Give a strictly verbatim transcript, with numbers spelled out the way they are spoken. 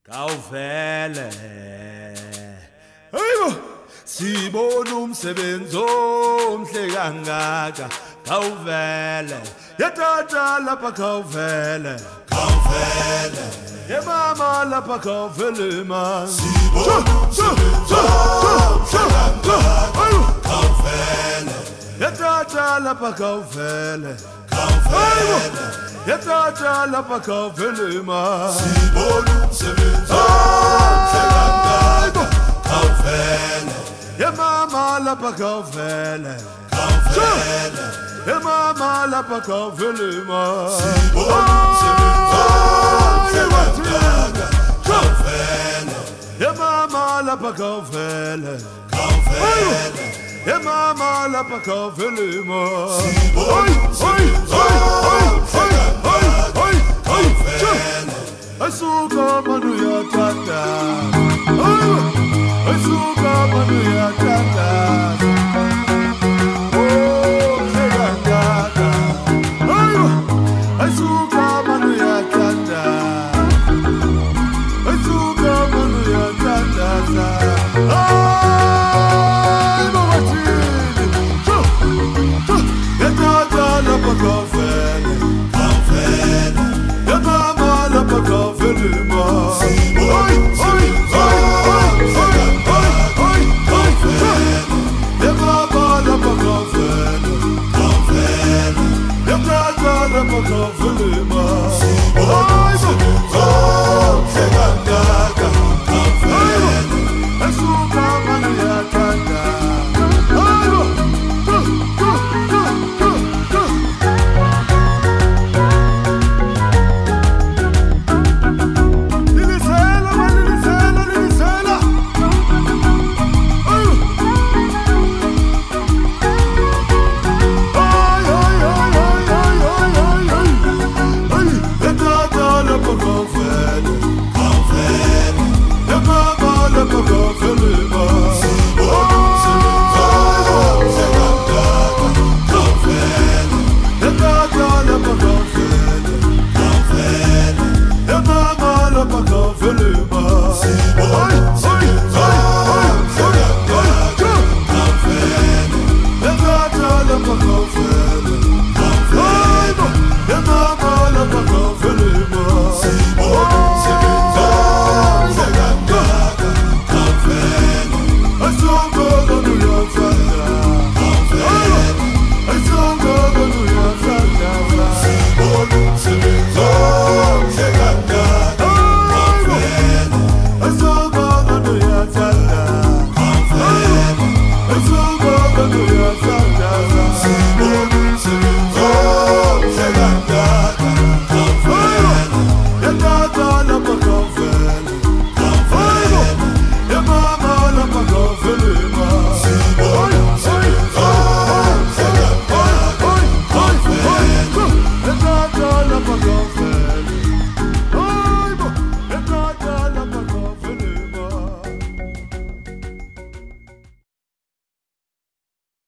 Kawuvele hayibo sibona umsebenzi omhle kangaka kawuvele yatata lapha kawuvele Kawuvele yemama lapha kawuvele man sibona umsebenzi omhle kangaka Kawuvele yatata lapha kawuvele Kawuvele yatata lapha kawuvele man sibona umsebenzi omhle kangaka Kawuvele yemama lapha kawuvele Kawuvele yemama lapha kawuvele man sibona umsebenzi omhle kangaka Kawuvele yemama lapha kawuvele Kawuvele yemama lapha kawuvele man sibona umsebenzi omhle kangaka Kawuvele asuka manu yatata